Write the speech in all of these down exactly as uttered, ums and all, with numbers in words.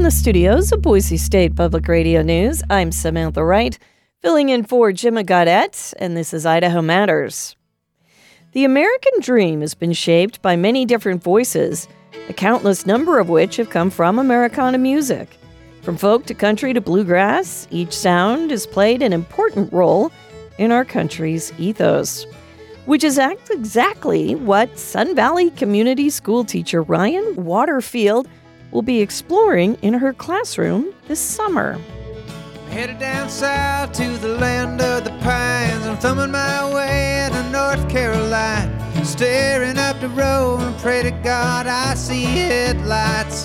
From the studios of Boise State Public Radio News, I'm Samantha Wright, filling in for Jim Gaudette, and this is Idaho Matters. The American dream has been shaped by many different voices, a countless number of which have come from Americana music. From folk to country to bluegrass, each sound has played an important role in our country's ethos, which is act- exactly what Sun Valley Community School teacher Ryan Waterfield will be exploring in her classroom this summer. Headed down south to the land of the pines. I'm thumbing my way to North Carolina, staring up the road and pray to God I see headlights.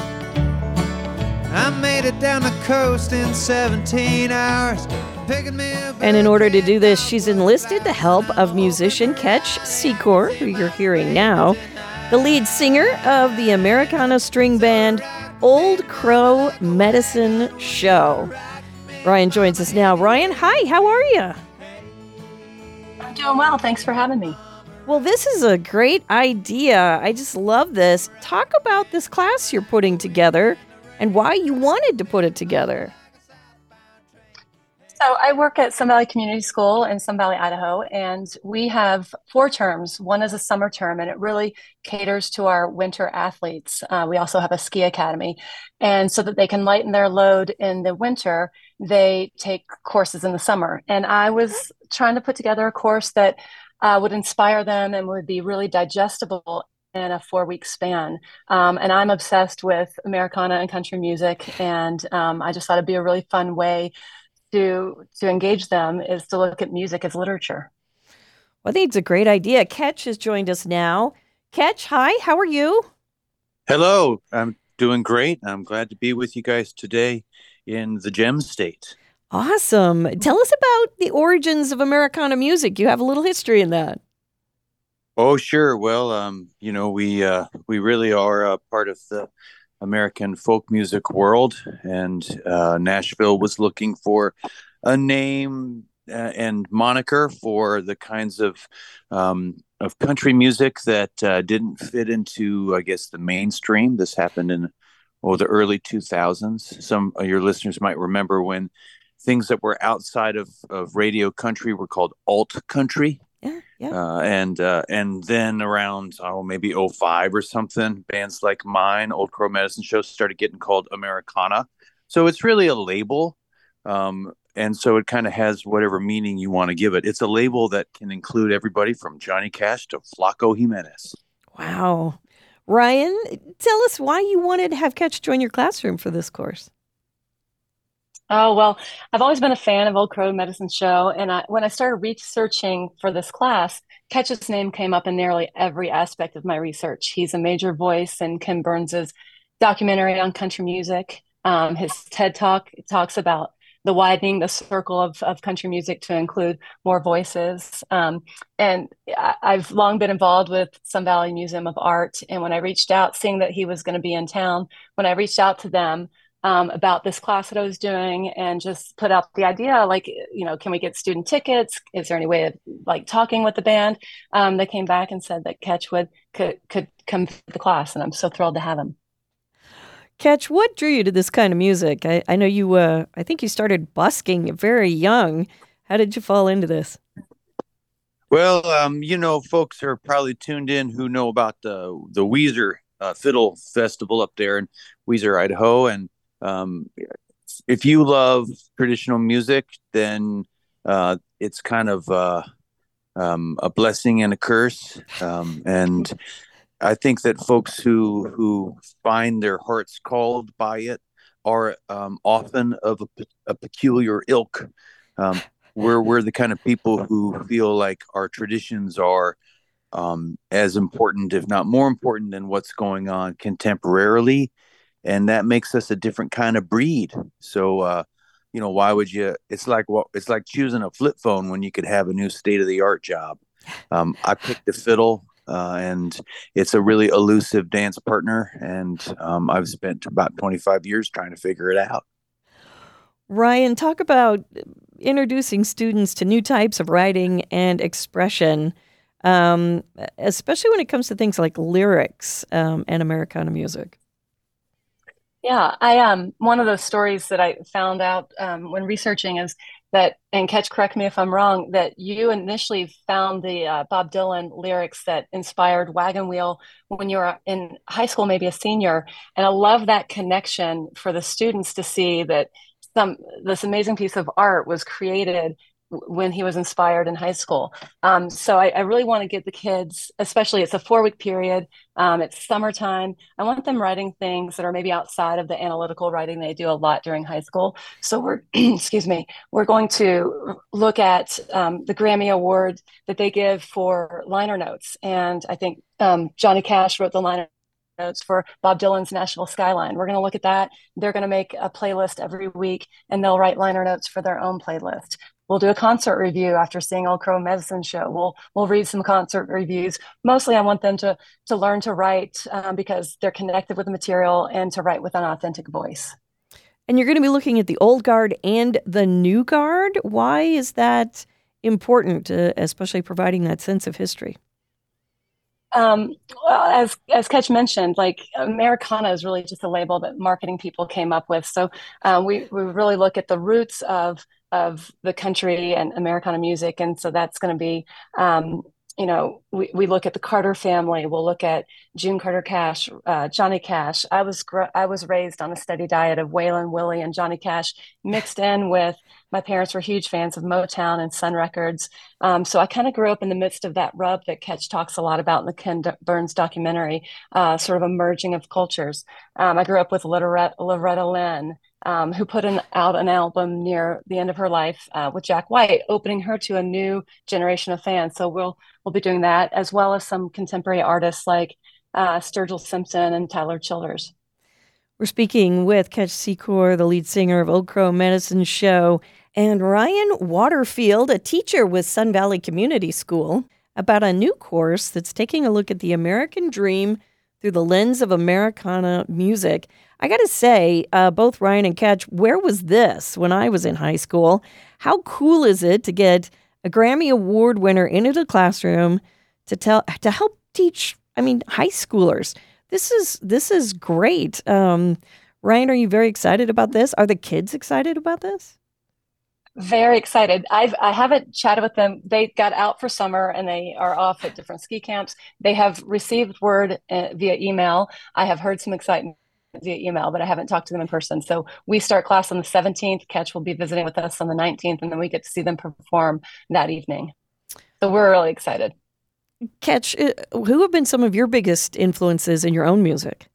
I made it down the coast in seventeen hours. And in order to do this, she's enlisted the help of musician Ketch Secor, who you're hearing now, the lead singer of the Americana string band Old Crow Medicine Show. Ryan joins us now. Ryan, hi, how are you? I'm doing well. Thanks for having me. Well, this is a great idea. I just love this. Talk about this class you're putting together and why you wanted to put it together. So I work at Sun Valley Community School in Sun Valley, Idaho, and we have four terms. One is a summer term, and it really caters to our winter athletes. Uh, we also have a ski academy. And so that they can lighten their load in the winter, they take courses in the summer. And I was trying to put together a course that uh, would inspire them and would be really digestible in a four-week span. Um, and I'm obsessed with Americana and country music, and um, I just thought it'd be a really fun way to to engage them is to look at music as literature. Well, I think it's a great idea. Ketch has joined us now. Ketch, hi, how are you? Hello, I'm doing great. I'm glad to be with you guys today in the Gem State. Awesome. Tell us about the origins of Americana music. You have a little history in that. Oh, sure. Well, um, you know, we uh, we really are a part of the American folk music world, and uh, Nashville was looking for a name uh, and moniker for the kinds of um, of country music that uh, didn't fit into, I guess, the mainstream. This happened in oh, the early two thousands. Some of your listeners might remember when things that were outside of, of radio country were called alt country. Yeah, yeah. Uh, and uh, and then around, oh, maybe oh five or something, bands like mine, Old Crow Medicine Show, started getting called Americana. So it's really a label. Um, and so it kind of has whatever meaning you want to give it. It's a label that can include everybody from Johnny Cash to Flaco Jimenez. Wow. Ryan, tell us why you wanted to have Ketch join your classroom for this course. Oh, well, I've always been a fan of Old Crow Medicine Show. And I, when I started researching for this class, Ketch's name came up in nearly every aspect of my research. He's a major voice in Ken Burns's documentary on country music. Um, his TED Talk talks about the widening the circle of, of country music to include more voices. Um, and I, I've long been involved with Sun Valley Museum of Art. And when I reached out, seeing that he was going to be in town, when I reached out to them, Um, about this class that I was doing and just put out the idea, like, you know, can we get student tickets? Is there any way of like talking with the band? Um, they came back and said that Ketch would could could come to the class, and I'm so thrilled to have him. Ketch, what drew you to this kind of music? I, I know you, uh, I think you started busking very young. How did you fall into this? Well, um, you know, folks are probably tuned in who know about the, the Weezer uh, Fiddle Festival up there in Weezer, Idaho, and Um, if you love traditional music, then uh, it's kind of uh, um, a blessing and a curse. Um, and I think that folks who who find their hearts called by it are um, often of a, a peculiar ilk. Um, we're we're the kind of people who feel like our traditions are um, as important, if not more important, than what's going on contemporarily. And that makes us a different kind of breed. So, uh, you know, why would you? It's like well, it's like choosing a flip phone when you could have a new state of the art job. Um, I picked the fiddle, uh, and it's a really elusive dance partner. And um, I've spent about twenty-five years trying to figure it out. Ryan, talk about introducing students to new types of writing and expression, um, especially when it comes to things like lyrics um, and Americana music. Yeah, I um one of those stories that I found out um, when researching is that, and Catch, correct me if I'm wrong, that you initially found the uh, Bob Dylan lyrics that inspired Wagon Wheel when you were in high school, maybe a senior. And I love that connection for the students to see that some this amazing piece of art was created when he was inspired in high school. Um, so I, I really want to get the kids, especially it's a four week period. Um, it's summertime. I want them writing things that are maybe outside of the analytical writing they do a lot during high school. So we're, excuse me, we're going to look at um, the Grammy Award that they give for liner notes. And I think um, Johnny Cash wrote the liner notes for Bob Dylan's Nashville Skyline. We're going to look at that. They're going to make a playlist every week and they'll write liner notes for their own playlist. We'll do a concert review after seeing Old Crow Medicine Show. We'll we'll read some concert reviews. Mostly, I want them to to learn to write um, because they're connected with the material and to write with an authentic voice. And you're going to be looking at the old guard and the new guard. Why is that important, uh, especially providing that sense of history? Um, well, as as Ketch mentioned, like Americana is really just a label that marketing people came up with. So um, we we really look at the roots of of the country and Americana music, and so that's going to be, um, you know, we we look at the Carter family. We'll look at June Carter Cash, uh, Johnny Cash. I was gr- I was raised on a steady diet of Waylon Willie and Johnny Cash, mixed in with my parents were huge fans of Motown and Sun Records. Um, so I kind of grew up in the midst of that rub that Ketch talks a lot about in the Ken Burns documentary, uh, sort of a merging of cultures. Um, I grew up with Loretta, Loretta Lynn, um, who put an, out an album near the end of her life uh, with Jack White, opening her to a new generation of fans. So we'll we'll be doing that, as well as some contemporary artists like uh, Sturgill Simpson and Tyler Childers. We're speaking with Ketch Secor, the lead singer of Old Crow Medicine Show, and Ryan Waterfield, a teacher with Sun Valley Community School, about a new course that's taking a look at the American dream through the lens of Americana music. I got to say, uh, both Ryan and Ketch, where was this when I was in high school? How cool is it to get a Grammy Award winner into the classroom to tell to help teach, I mean, high schoolers? This is this is great. Um, Ryan, are you very excited about this? Are the kids excited about this? Very excited. I've I haven't chatted with them. They got out for summer and they are off at different ski camps. They have received word uh, via email. I have heard some excitement via email, but I haven't talked to them in person. So we start class on the seventeenth. Ketch will be visiting with us on the nineteenth, and then we get to see them perform that evening. So we're really excited. Ketch, uh, who have been some of your biggest influences in your own music?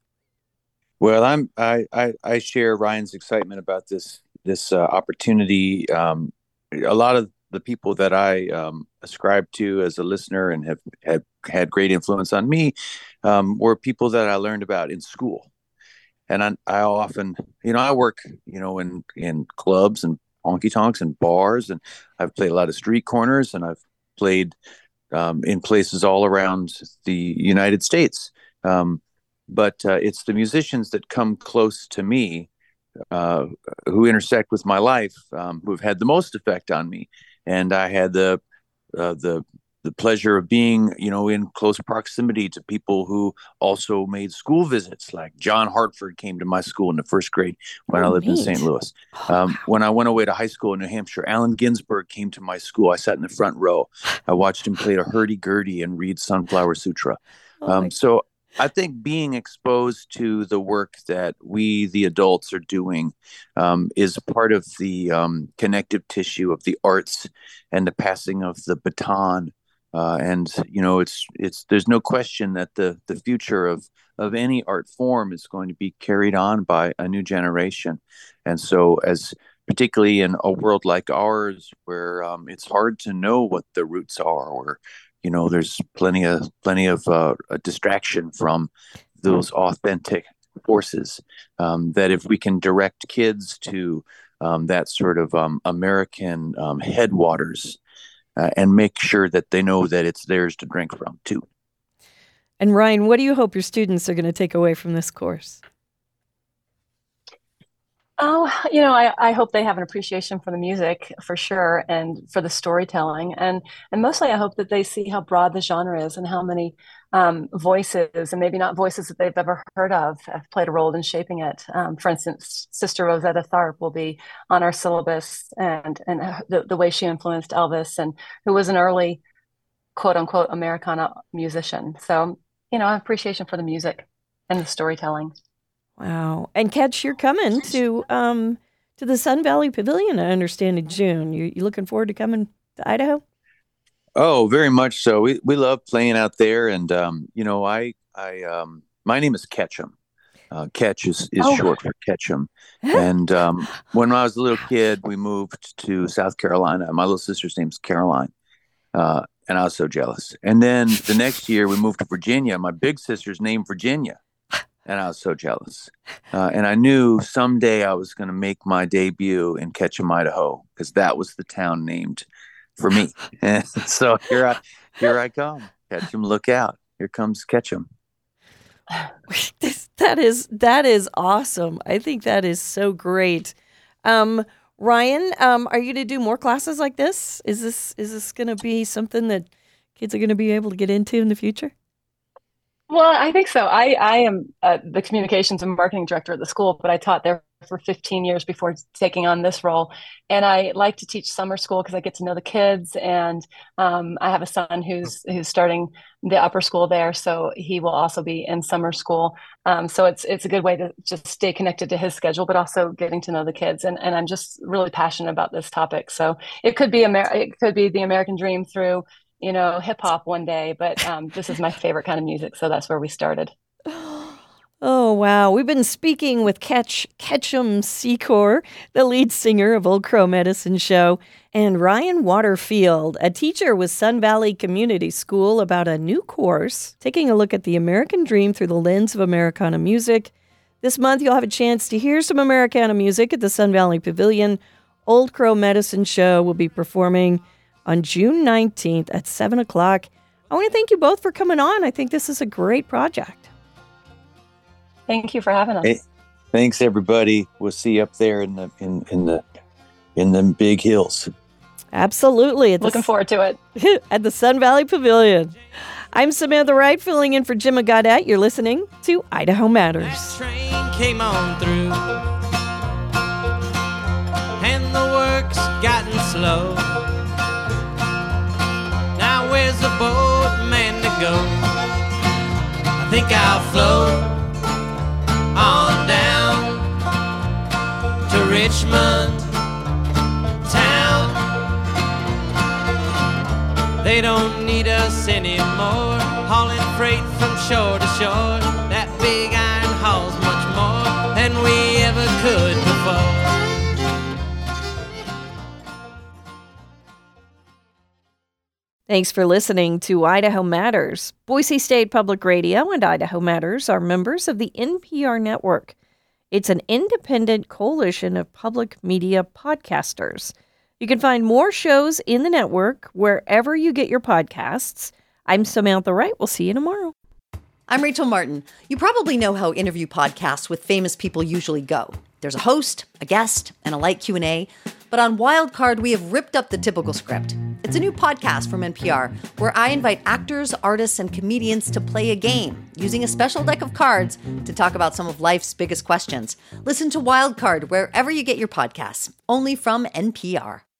Well, I'm I I, I share Ryan's excitement about this this uh, opportunity. Um, a lot of the people that I um, ascribe to as a listener and have, have had great influence on me um, were people that I learned about in school. And I, I often, you know, I work, you know, in, in clubs and honky tonks and bars, and I've played a lot of street corners, and I've played um, in places all around the United States. Um, but uh, it's the musicians that come close to me, uh, who intersect with my life, um, who have had the most effect on me. And I had the uh, the the pleasure of being, you know, in close proximity to people who also made school visits. Like John Hartford came to my school in the first grade when Oh, I lived in neat. Saint Louis. Oh, Um, wow. when I went away to high school in New Hampshire, Allen Ginsberg came to my school. I sat in the front row. I watched him play a hurdy-gurdy and read Sunflower Sutra. Oh, my Um, so I think being exposed to the work that we, the adults, are doing um, is part of the um, connective tissue of the arts and the passing of the baton. Uh, and you know, it's it's there's no question that the the future of of any art form is going to be carried on by a new generation. And so, as particularly in a world like ours, where um, it's hard to know what the roots are, or you know, there's plenty of plenty of uh, a distraction from those authentic forces. Um, that if we can direct kids to um, that sort of um, American um, headwaters, uh, and make sure that they know that it's theirs to drink from too. And Ryan, what do you hope your students are going to take away from this course? Oh, you know, I, I hope they have an appreciation for the music for sure, and for the storytelling, and and mostly I hope that they see how broad the genre is and how many um, voices, and maybe not voices that they've ever heard of, have played a role in shaping it. Um, for instance, Sister Rosetta Tharpe will be on our syllabus, and and the, the way she influenced Elvis, and who was an early quote unquote Americana musician. So, you know, appreciation for the music and the storytelling. Wow. And Ketch, you're coming to um to the Sun Valley Pavilion, I understand, in June. You you looking forward to coming to Idaho? Oh, very much so. We we love playing out there, and um, you know, I I um, my name is Ketchum. Uh, Ketch is, is Oh. short for Ketchum. And um, when I was a little kid, we moved to South Carolina. My little sister's name's Caroline, uh, and I was so jealous. And then the next year, we moved to Virginia. My big sister's named Virginia. And I was so jealous. Uh, and I knew someday I was going to make my debut in Ketchum, Idaho, because that was the town named for me. And so here I here I come. Ketchum, look out. Here comes Ketchum. This, that is that is awesome. I think that is so great. Um, Ryan, um, are you going to do more classes like this? Is this is this going to be something that kids are going to be able to get into in the future? Well, I think so. I, I am uh, the communications and marketing director at the school, but I taught there for fifteen years before taking on this role. And I like to teach summer school because I get to know the kids. And um, I have a son who's who's starting the upper school there, so he will also be in summer school. Um, so it's it's a good way to just stay connected to his schedule, but also getting to know the kids. And and I'm just really passionate about this topic. So it could be Amer- it could be the American dream through, you know, hip hop one day, but um, this is my favorite kind of music, so that's where we started. Oh, wow. We've been speaking with Ketch, Ketchum Secor, the lead singer of Old Crow Medicine Show, and Ryan Waterfield, a teacher with Sun Valley Community School, about a new course taking a look at the American dream through the lens of Americana music. This month, you'll have a chance to hear some Americana music at the Sun Valley Pavilion. Old Crow Medicine Show will be performing on June nineteenth at seven o'clock. I want to thank you both for coming on. I think this is a great project. Thank you for having us. Hey, thanks, everybody. We'll see you up there in the in, in the in the big hills. Absolutely. At the, Looking forward to it. at the Sun Valley Pavilion. I'm Samantha Wright, filling in for Jim Gaudette. You're listening to Idaho Matters. That train came on through, and the work's gotten slow. Now where's the boat man to go? I think I'll float on down to Richmond town. They don't need us anymore, hauling freight from shore to shore. That big iron hauls much more than we ever could before. Thanks for listening to Idaho Matters. Boise State Public Radio and Idaho Matters are members of the N P R network. It's an independent coalition of public media podcasters. You can find more shows in the network wherever you get your podcasts. I'm Samantha Wright. We'll see you tomorrow. I'm Rachel Martin. You probably know how interview podcasts with famous people usually go. There's a host, a guest, and a light Q and A. But on Wildcard, we have ripped up the typical script. It's a new podcast from N P R where I invite actors, artists, and comedians to play a game using a special deck of cards to talk about some of life's biggest questions. Listen to Wildcard wherever you get your podcasts, only from N P R.